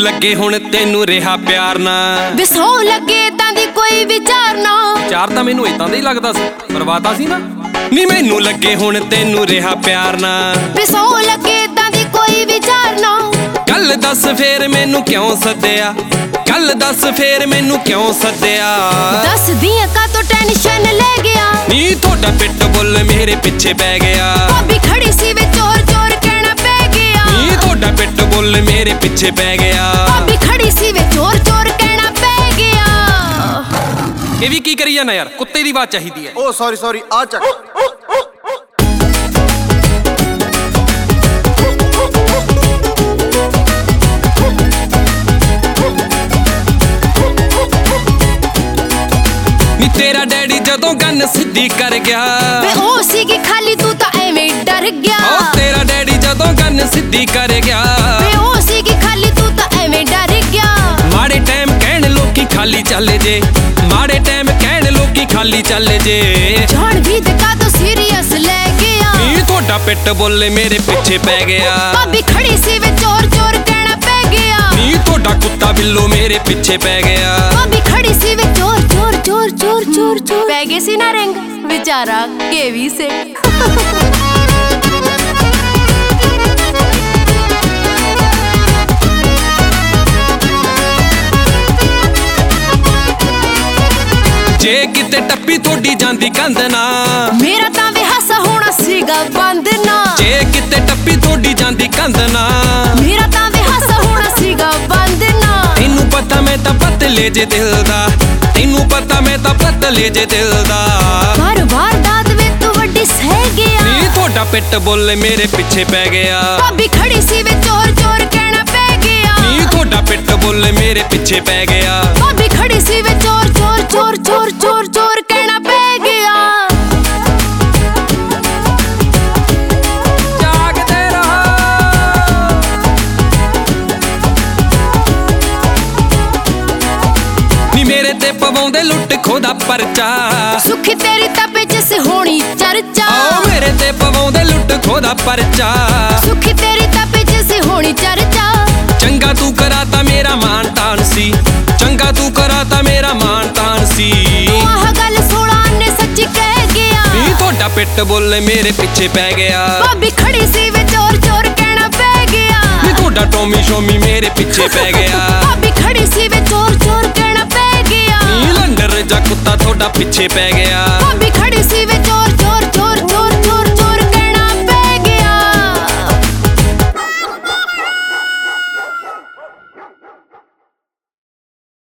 ਲੱਗੇ ਹੁਣ ਤੈਨੂੰ ਰਿਹਾ ਪਿਆਰ ਨਾ ਵੇ ਸੌ ਲੱਗੇ ਤਾਂ ਦੀ ਕੋਈ ਵਿਚਾਰ ਨਾ। ਚਾਰ ਤਾਂ ਮੈਨੂੰ ਇਦਾਂ ਦਾ ਹੀ ਲੱਗਦਾ ਸੀ, ਪਰਵਾਤਾ ਸੀ ਨਾ। ਨੀ ਮੈਨੂੰ ਲੱਗੇ ਹੁਣ ਤੈਨੂੰ ਰਿਹਾ ਪਿਆਰ ਨਾ ਵੇ ਸੌ ਲੱਗੇ ਤਾਂ ਦੀ ਕੋਈ ਵਿਚਾਰ ਨਾ। ਗੱਲ ਦੱਸ ਫੇਰ ਮੈਨੂੰ ਕਿਉਂ ਸੱਦਿਆ, ਗੱਲ ਦੱਸ ਫੇਰ ਮੈਨੂੰ ਕਿਉਂ ਸੱਦਿਆ। ਦੱਸਦੀਆਂ ਕਾਤੋਂ ਟੈਨਸ਼ਨ ਲੈ ਗਿਆ। ਨੀ ਤੁਹਾਡਾ ਪਿੱਟ ਬੁੱਲ ਮੇਰੇ ਪਿੱਛੇ ਪੈ ਗਿਆ। ਭਾਬੀ ਖੜੀ ਸੀ ਵੇ ਚੋਰ ਚੋਰ ਕਹਿਣਾ ਪੈ ਗਿਆ। ਨੀ ਤੁਹਾਡਾ ਪਿੱਟ ਬੁੱਲ ਮੇਰੇ ਪਿੱਛੇ ਪੈ ਗਿਆ। ਭਾਬੀ ਖੜੀ ਸੀ ਵੇ ਚੋਰ ਚੋਰ ਕਹਿਣਾ ਪੈ ਗਿਆ। ਇਹ ਵੀ ਕੀ ਕਰੀ ਜਾਣਾ ਯਾਰ, ਕੁੱਤੇ ਦੀ ਆਵਾਜ਼ ਚਾਹੀਦੀ ਹੈ। ਓ ਸੌਰੀ ਆ ਚੱਕ। ਨੀ ਤੇਰਾ ਡੈਡੀ ਜਦੋਂ ਗੰਨ ਸਿੱਧੀ ਕਰ ਗਿਆ। ਵੇ ਉਹ ਸੀਗੀ ਖਾਲੀ ਤੂੰ ਤਾਂ ਐਵੇਂ ਡਰ ਗਿਆ। ਓ ਤੇਰਾ ਡੈਡੀ ਜਦੋਂ ਗੰਨ ਸਿੱਧੀ ਕਰ ਗਿਆ। ਵੇ ਉਹ ਸੀਗੀ ਖਾਲੀ ਤੂੰ ਤਾਂ ਐਵੇਂ ਡਰ ਗਿਆ। ਮਾੜੇ ਟਾਈਮ ਕਹਿਣ ਲੋਕੀ ਖਾਲੀ ਚੱਲ ਜੇ, ਮਾੜੇ ਟਾਈਮ ਕਹਿਣ ਲੋਕੀ ਖਾਲੀ ਚੱਲ ਜੇ। ਜਾਣ ਵੀ ਤੇ ਕਾਤੋਂ ਸੀਰੀਅਸ ਲੈ ਗਿਆ। ਨੀ ਤੁਹਾਡਾ ਪਿੱਟ ਬੁੱਲ ਮੇਰੇ ਪਿੱਛੇ ਪੈ ਗਿਆ। ਭਾਬੀ ਖੜੀ ਸੀ ਵੇ ਚੋਰ ਚੋਰ ਕਹਿਣਾ ਪੈ ਗਿਆ। ਨੀ ਤੁਹਾਡਾ ਕੁੱਤਾ ਬਿੱਲੋ ਮੇਰੇ ਪਿੱਛੇ ਪੈ ਗਿਆ। ਭਾਬੀ ਖੜੀ ਸੀ ਵੇ ਚੋਰ ਚੋਰ ਚੋਰ ਚੋਰ ਚੋਰ ਚੋਰ ਪੈ ਗਏ ਸੀ ਨਾ ਰਿੰਗ ਵਿਚਾਰਾ ਕੇ ਵੀ ਸੇ। ਜੇ ਕਿਤੇ ਟੱਪੀ ਤੁਹਾਡੀ ਜਾਂਦੀ ਕੰਧ ਨਾ, ਮੇਰਾ ਤਾਂ ਵੇ ਹਾਸਾ ਹੋਣਾ ਸੀਗਾ ਬੰਦ ਨਾ। ਜੇ ਕਿਤੇ ਟੱਪੀ ਤੁਹਾਡੀ ਜਾਂਦੀ ਕੰਧ ਨਾ, ਮੇਰਾ ਤਾਂ ਵੇ ਹਾਸਾ ਹੋਣਾ ਸੀਗਾ ਬੰਦ ਨਾ। ਤੈਨੂੰ ਪਤਾ ਮੈਂ ਤਾਂ ਪਤਲੇ ਜੇ ਦਿਲ ਦਾ, ਤੈਨੂੰ ਪਤਾ ਮੈਂ ਤਾਂ ਪਤਲੇ ਜੇ ਦਿਲ ਦਾ। ਬਾਰ ਬਾਰ ਦਾਦ ਵੇ ਤੂੰ ਵੱਡੀ ਸਹਿ ਗਿਆ। ਨੀ ਤੁਹਾਡਾ ਪਿੱਟ ਬੁੱਲ ਮੇਰੇ ਪਿੱਛੇ ਪੈ ਗਿਆ। ਭਾਬੀ ਖੜੀ ਸੀ ਵੇ ਚੋਰ ਚੋਰ ਕਹਿਣਾ ਪੈ ਗਿਆ। ਨੀ ਤੁਹਾਡਾ ਪਿੱਟ ਬੁੱਲ ਮੇਰੇ ਪਿੱਛੇ ਪੈ ਗਿਆ। ਭਾਬੀ ਖੜੀ ਸੀ ਵੇ ਚੋਰ ਚੋਰ ਚੋਰ ਚੋਰ ਚੋਰ ਚੋਰ ਕਹਿਣਾ ਪੈ ਗਿਆ। ਜਾਗਦੇ ਰਹੋ। ਨੀ ਮੇਰੇ ਤੇ ਪਵਾਉਂਦੇ ਲੁੱਟ ਖੋਹ ਦਾ ਪਰਚਾ। ਸੁਖੀ ਤੇਰੀ ਤਪੇ ਜਿਸ ਹੋਣੀ ਚਰਚਾ। ਓ ਮੇਰੇ ਤੇ ਪਵਾਉਂਦੇ ਲੁੱਟ ਖੋਹ ਦਾ ਪਰਚਾ। ਸੁਖੀ ਤੇਰੀ ਤਪੇ ਜਿਸ ਹੋਣੀ ਚਰਚਾ। ਚੰਗਾ ਤੂੰ ਕਰਾਤਾ ਮੇਰਾ ਮਾਣ ਤਾਣ ਸੀ, ਚੰਗਾ ਤੂੰ ਕਰਾਤਾ ਮੇਰਾ ਮਾਣ ਤਾਣ ਸੀ। ਤੂੰ ਆਹ ਗੱਲ 16 ਨੇ ਸੱਚ ਕਹਿ ਗਿਆ। ਨੀ ਤੁਹਾਡਾ ਪਿੱਟ ਬੁੱਲ ਮੇਰੇ ਪਿੱਛੇ ਪੈ ਗਿਆ। ਭਾਬੀ ਖੜੀ ਸੀ ਵੇ ਚੋਰ ਚੋਰ ਕਹਿਣਾ ਪੈ ਗਿਆ। ਨੀ ਤੁਹਾਡਾ ਟੋਮੀ ਸ਼ੋਮੀ ਮੇਰੇ ਪਿੱਛੇ ਪੈ ਗਿਆ। ਭਾਬੀ ਖੜੀ ਸੀ ਵੇ ਚੋਰ ਚੋਰ ਕਹਿਣਾ ਪੈ ਗਿਆ। ਨੀ ਲੰਡਰ ਜਾ ਕੁੱਤਾ ਤੁਹਾਡਾ ਪਿੱਛੇ ਪੈ ਗਿਆ। ਭਾਬੀ